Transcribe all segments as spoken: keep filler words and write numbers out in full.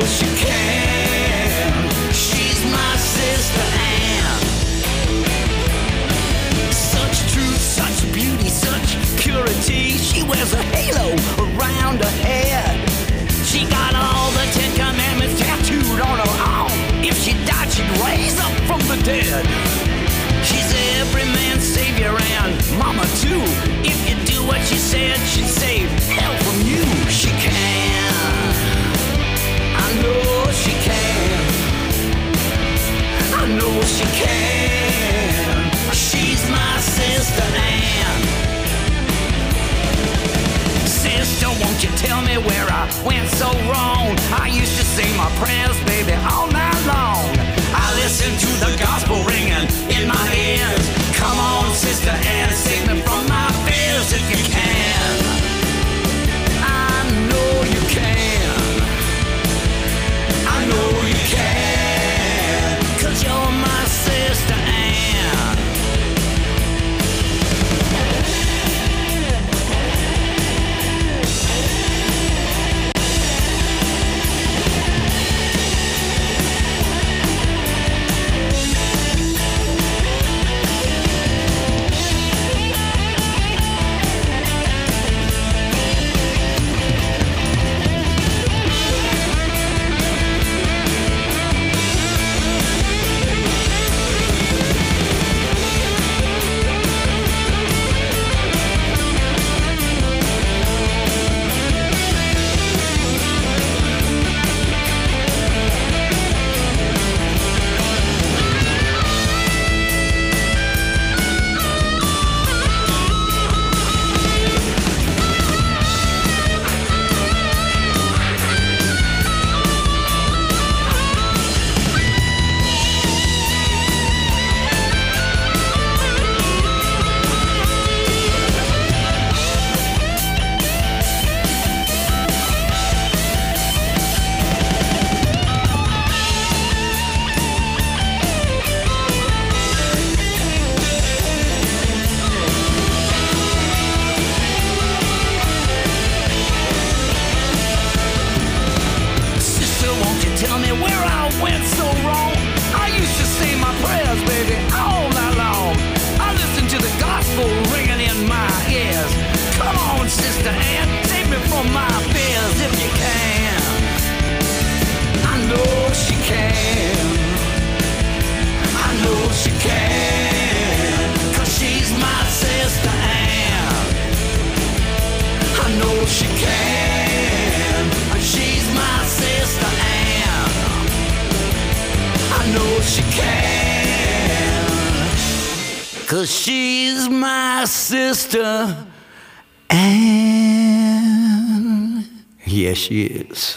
she can. She's my sister Ann. Such truth, such beauty, such purity. She wears a halo around her head. She got all the Ten Commandments tattooed on her arm. If she died, she'd raise up from the dead. She's every man's savior and mama too. If you do what she said, she'd save hell from you. She can. I know she can. I know she can. She's my sister Ann. Sister, won't you tell me where I went so wrong? I used to sing my prayers, baby, all night long. I listened to the gospel ringing in my ears. Come on, sister Ann, save me from my fears if you can. I know you can. I know you can. 'Cause you're my sister Ann. Cause she's my sister Ann. Yes, she is.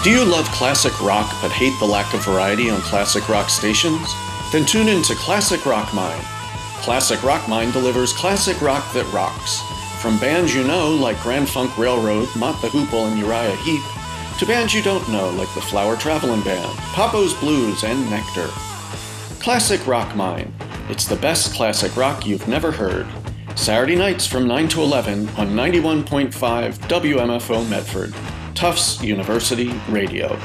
Do you love classic rock but hate the lack of variety on classic rock stations? Then tune in to Classic Rock Mine. Classic Rock Mine delivers classic rock that rocks. From bands you know like Grand Funk Railroad, Mott the Hoople, and Uriah Heep, to bands you don't know like the Flower Travelin' Band, Papo's Blues, and Nectar. Classic Rock Mine. It's the best classic rock you've never heard. Saturday nights from nine to eleven on ninety-one point five W M F O Medford, Tufts University Radio.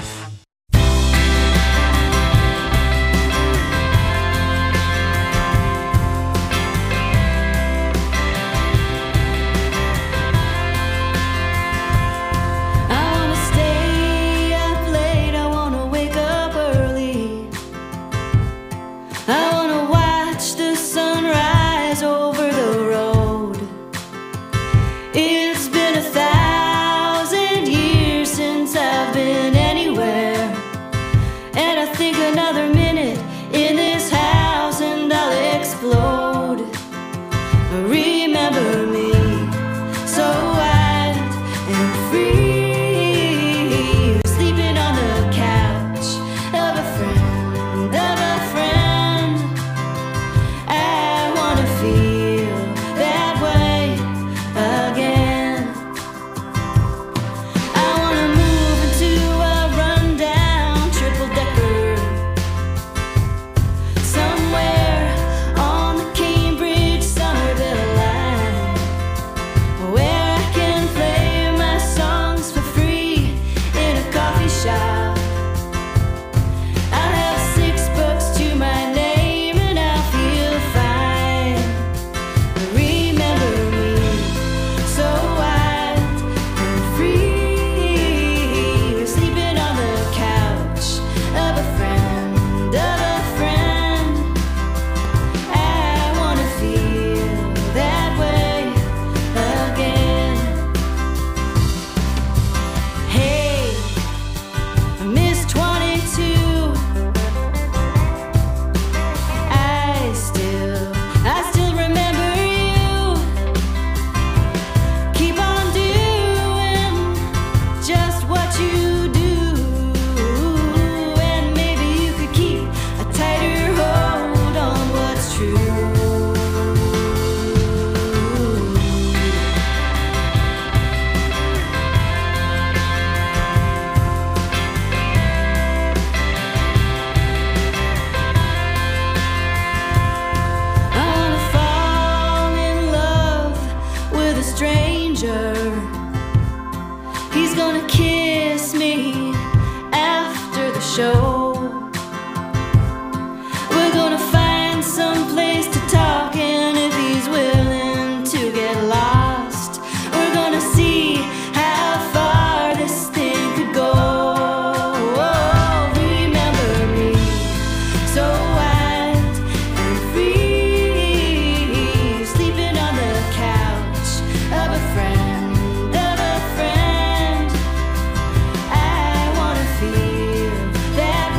That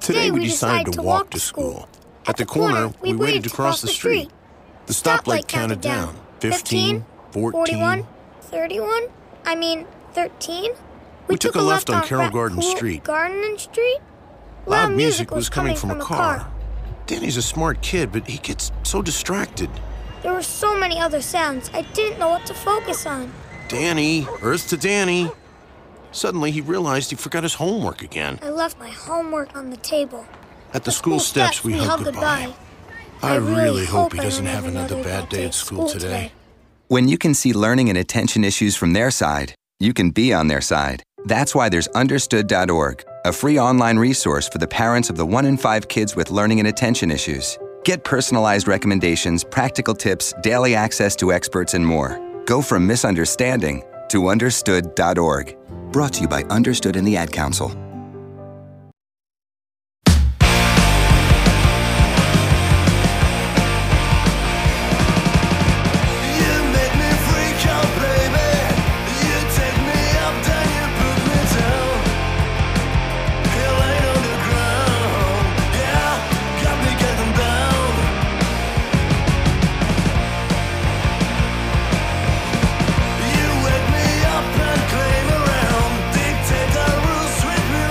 Today we decided to walk to school. At the corner, we waited to cross the street. The stoplight counted down. fifteen, fourteen, thirty-one, I mean, thirteen. We took a left on Carroll Garden Street. Garden Street? Loud music was coming from a car. Danny's a smart kid, but he gets so distracted. There were so many other sounds, I didn't know what to focus on. Danny, Earth to Danny. Suddenly, he realized he forgot his homework again. I left my homework on the table. At the school steps, we hugged goodbye. I really hope he doesn't have another bad day at school today. When you can see learning and attention issues from their side, you can be on their side. That's why there's understood dot org, a free online resource for the parents of the one in five kids with learning and attention issues. Get personalized recommendations, practical tips, daily access to experts, and more. Go from misunderstanding to understood dot org. Brought to you by Understood and the Ad Council. Dictate the rules with me.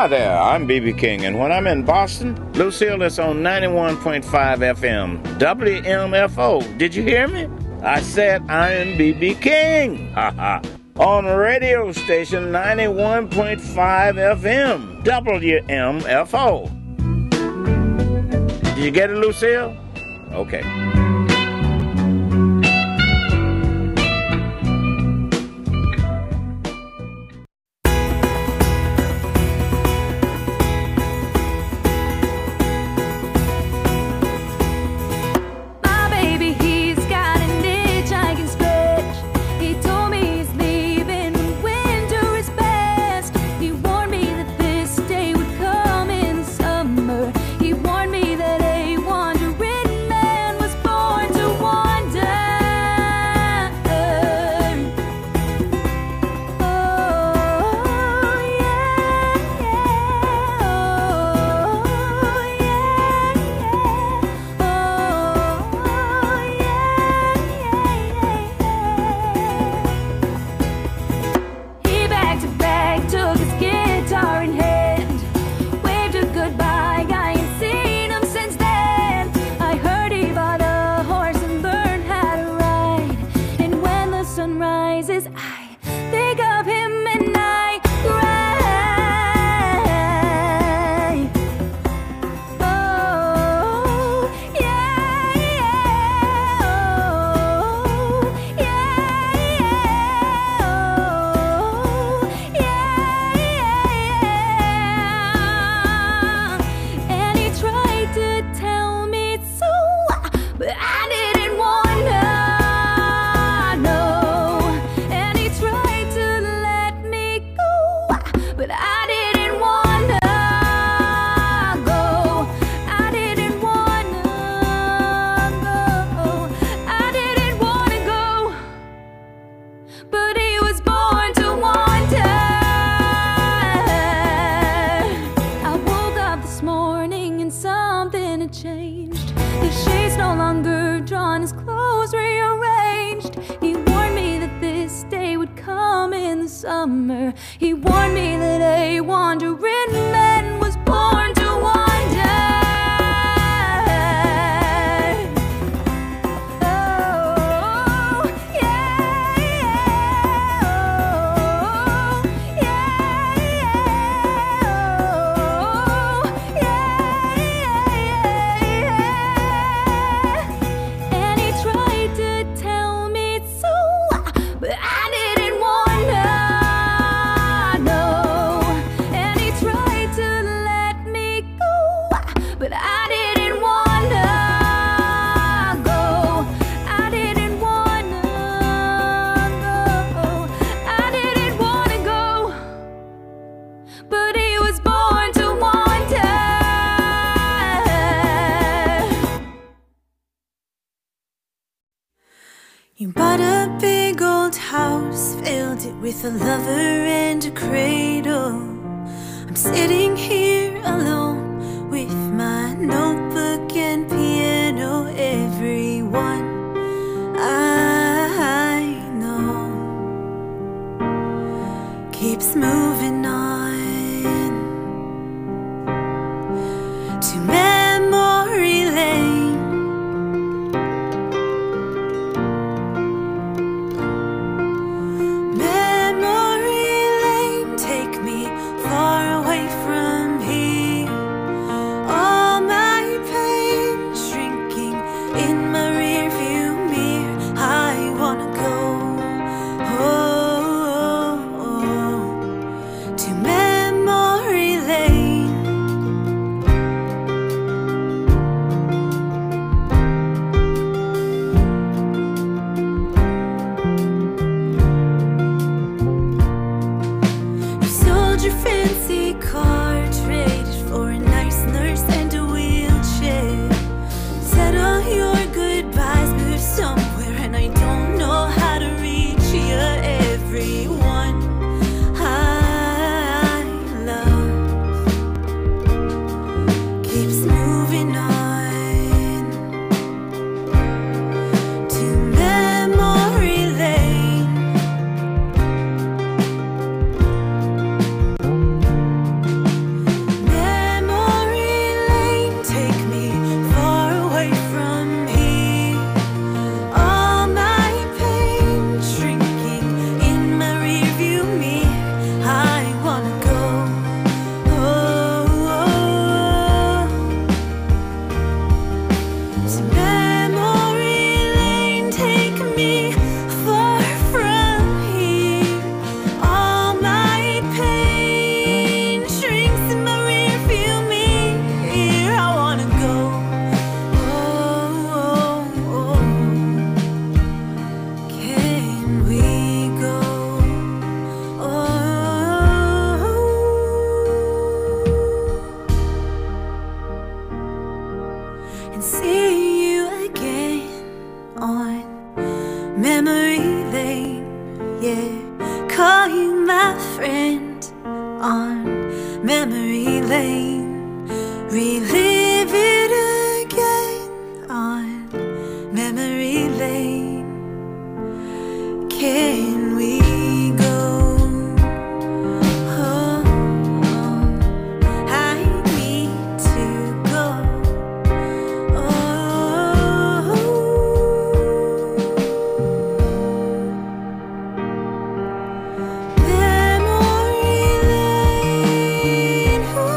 Hi there, I'm B B King, and when I'm in Boston, Lucille is on ninety-one point five F M, W M F O. Did you hear me? I said I am B B King, haha, on radio station ninety-one point five F M, W M F O. Did you get it, Lucille? Okay. He warned me that a wandering man was born to wander. Oh, yeah, yeah, oh, yeah, yeah, oh, yeah, yeah, yeah. And he tried to tell me so, but I didn't want to. But I didn't wanna go. I didn't wanna go. I didn't wanna go. But he was born to wander. You bought a big old house, filled it with a lover and a cradle. I'm sitting here alone with my notebook and piano. Everyone I know keeps moving on to memory lane. Memory lane, take me far away from here. memory lane, yeah. Call you my friend on memory lane. Relive it again on memory lane. Can we go? Oh, oh, I need to go. Oh, memory lane. Ooh.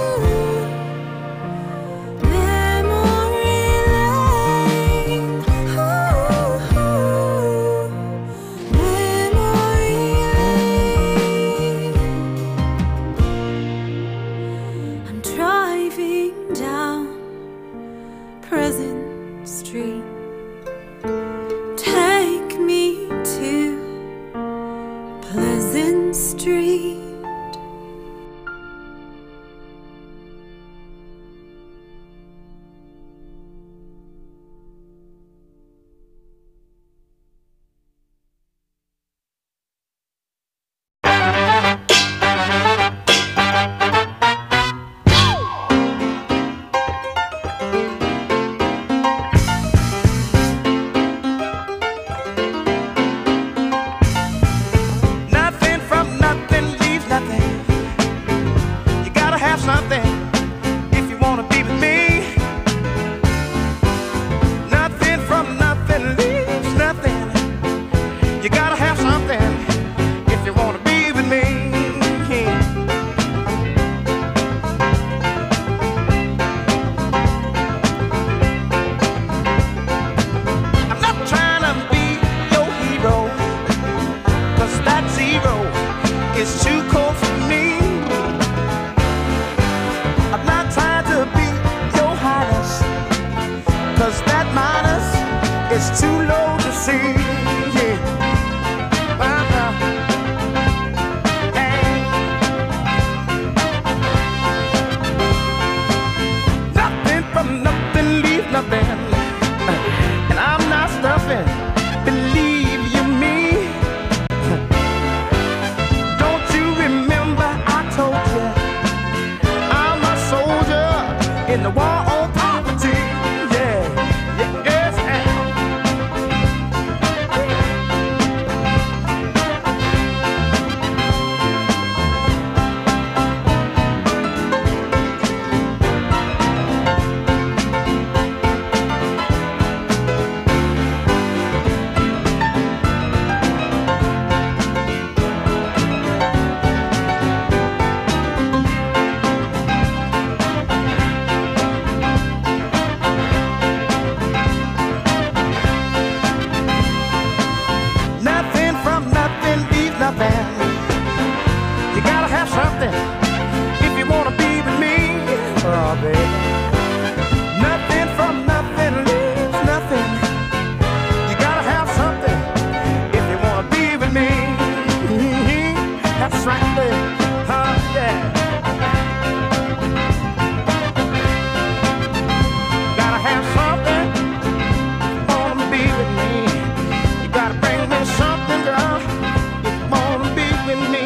Memory lane. Ooh. Memory lane. I'm driving down Pleasant Street. Take me to Pleasant Street. Nothing from nothing leaves nothing. You gotta have something if you wanna be with me. Nothing from nothing leaves nothing. You gotta have something if you wanna be with me. I'm not trying to be your hero, 'cause that zero is too cold for me. I'm not trying to be your highness, 'cause that minus is too low to see. Yeah. Uh-uh. Hey. Nothing from nothing leave nothing. And I'm not stuffing, believe you me. Don't you remember I told you I'm a soldier in the war on poverty? Yeah, yeah, yes, and nothing from nothing leaves nothing. You gotta have something if you wanna be with me. Oh, baby. Nothing from nothing leaves nothing. You gotta have something if you wanna be with me. That's right, baby. Huh, yeah. Gotta have something if you wanna be with me. You gotta bring me something, girl, if you wanna be with me.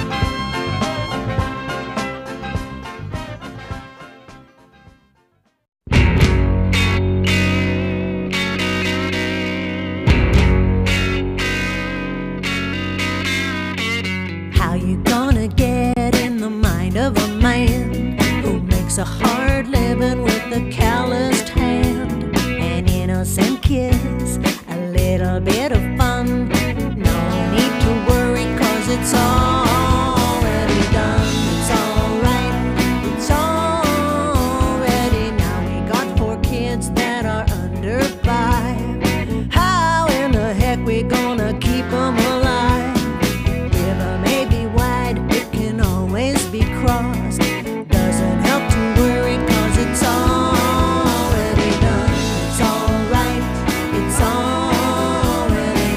How you gonna get in the mind of a man who makes a hard living with a calloused hand? An innocent kiss, a little bit of fun. No need to worry, 'cause it's already done. It's alright, it's already now. We got four kids that are under five. How in the heck we gonna keep them alive? River may be wide, it can always be crossed. Doesn't help to worry, 'cause it's already done. It's alright, it's already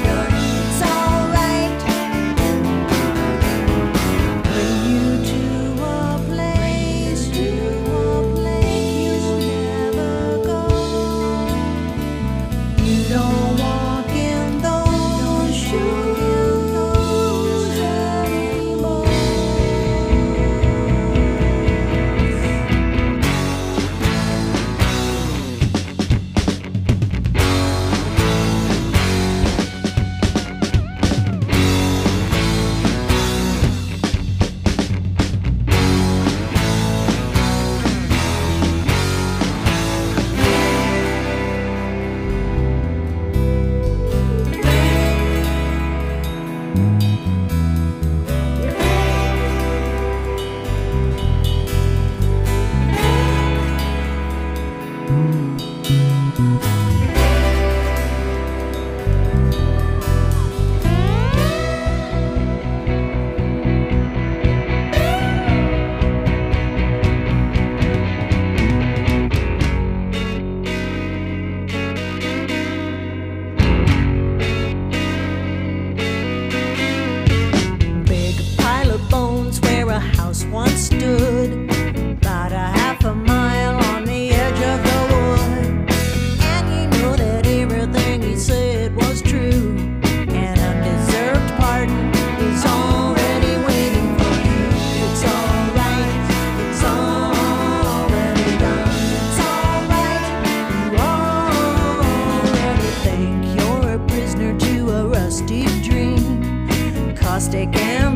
mistaken.